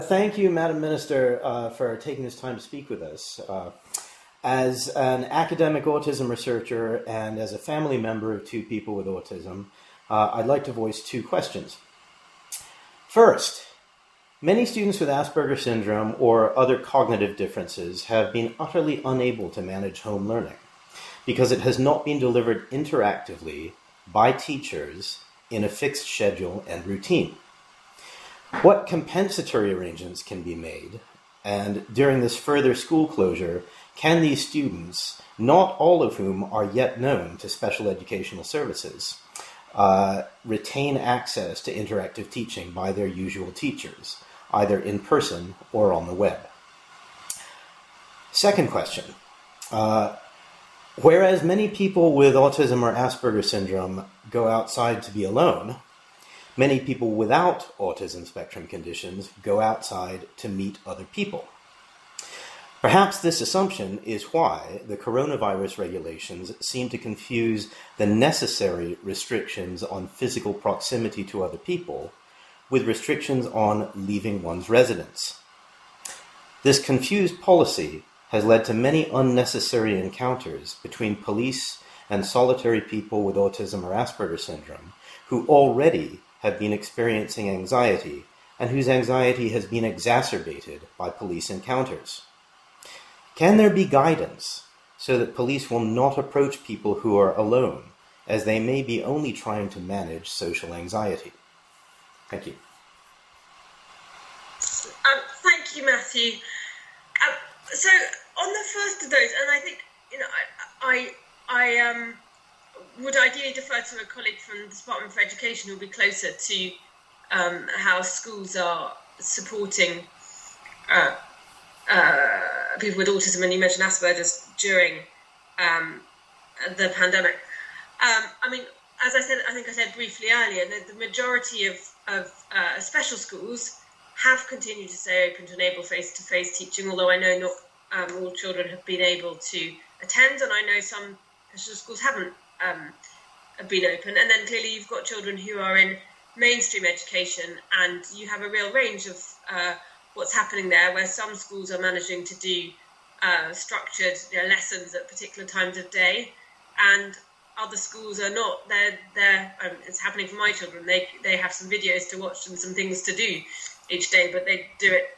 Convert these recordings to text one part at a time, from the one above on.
Thank you, Madam Minister, for taking this time to speak with us. As an academic autism researcher and as a family member of two people with autism, I'd like to voice two questions. First, many students with Asperger's syndrome or other cognitive differences have been utterly unable to manage home learning because it has not been delivered interactively by teachers in a fixed schedule and routine. What compensatory arrangements can be made, and during this further school closure, can these students, not all of whom are yet known to special educational services, retain access to interactive teaching by their usual teachers, either in person or on the web? Second question. Whereas many people with autism or Asperger's syndrome go outside to be alone, many people without autism spectrum conditions go outside to meet other people. Perhaps this assumption is why the coronavirus regulations seem to confuse the necessary restrictions on physical proximity to other people with restrictions on leaving one's residence. This confused policy has led to many unnecessary encounters between police and solitary people with autism or Asperger's syndrome who already have been experiencing anxiety and whose anxiety has been exacerbated by police encounters. Can there be guidance so that police will not approach people who are alone, as they may be only trying to manage social anxiety? Thank you. Thank you, Matthew. So on the first of those, and I think I would ideally defer to a colleague from the Department for Education who will be closer to how schools are supporting people with autism, and you mentioned Asperger's during the pandemic. I mean, as I said briefly earlier, the majority of special schools have continued to stay open to enable face-to-face teaching, although I know not all children have been able to attend, and I know some special schools haven't been open. And then clearly you've got children who are in mainstream education, and you have a real range of what's happening there, where some schools are managing to do structured lessons at particular times of day, and other schools are not. It's happening for my children. They have some videos to watch and some things to do each day, but they do it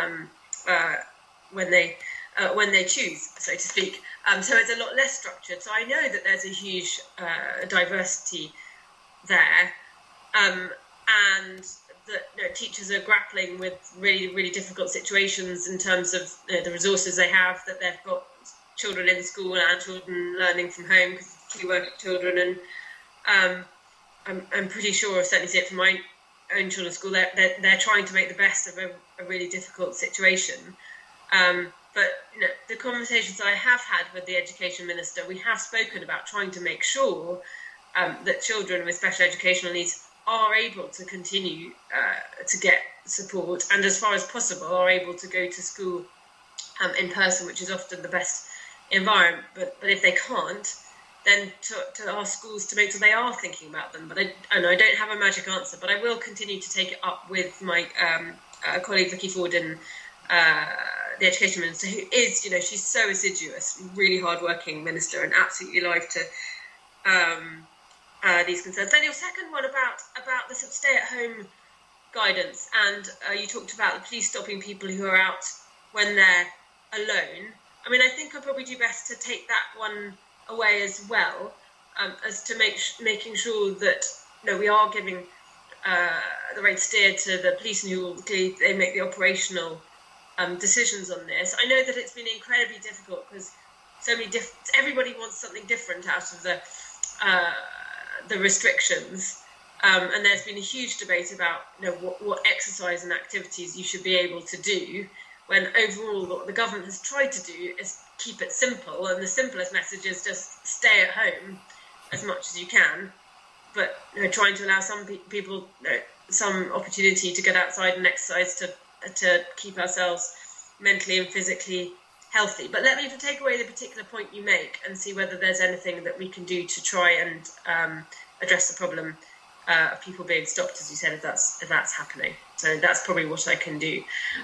when they choose, so to speak. So it's a lot less structured. So I know that there's a huge diversity there, and that teachers are grappling with really, really difficult situations in terms of the resources they have, that they've got children in school and children learning from home because they work with children. And I'm pretty sure, I certainly see it from my own children's school, they're trying to make the best of a really difficult situation. But the conversations I have had with the Education Minister, we have spoken about trying to make sure that children with special educational needs are able to continue to get support, and as far as possible are able to go to school in person, which is often the best environment. But if they can't, then to ask schools to make sure they are thinking about them. But I don't have a magic answer, but I will continue to take it up with my colleague Vicky Ford and the Education Minister, who is, she's so assiduous, really hard-working minister, and absolutely alive to these concerns. Then your second one about the sort of stay-at-home guidance, and you talked about the police stopping people who are out when they're alone. I mean, I think I'd probably do best to take that one away as well, as to making sure that we are giving the right steer to the police, and who they make the operational decisions on this. I know that it's been incredibly difficult because everybody wants something different out of the restrictions, and there's been a huge debate about what exercise and activities you should be able to do, when overall what the government has tried to do is keep it simple, and the simplest message is just stay at home as much as you can, but trying to allow some people some opportunity to get outside and exercise to keep ourselves mentally and physically healthy. But let me take away the particular point you make and see whether there's anything that we can do to try and address the problem of people being stopped, as you said, if that's happening. So that's probably what I can do.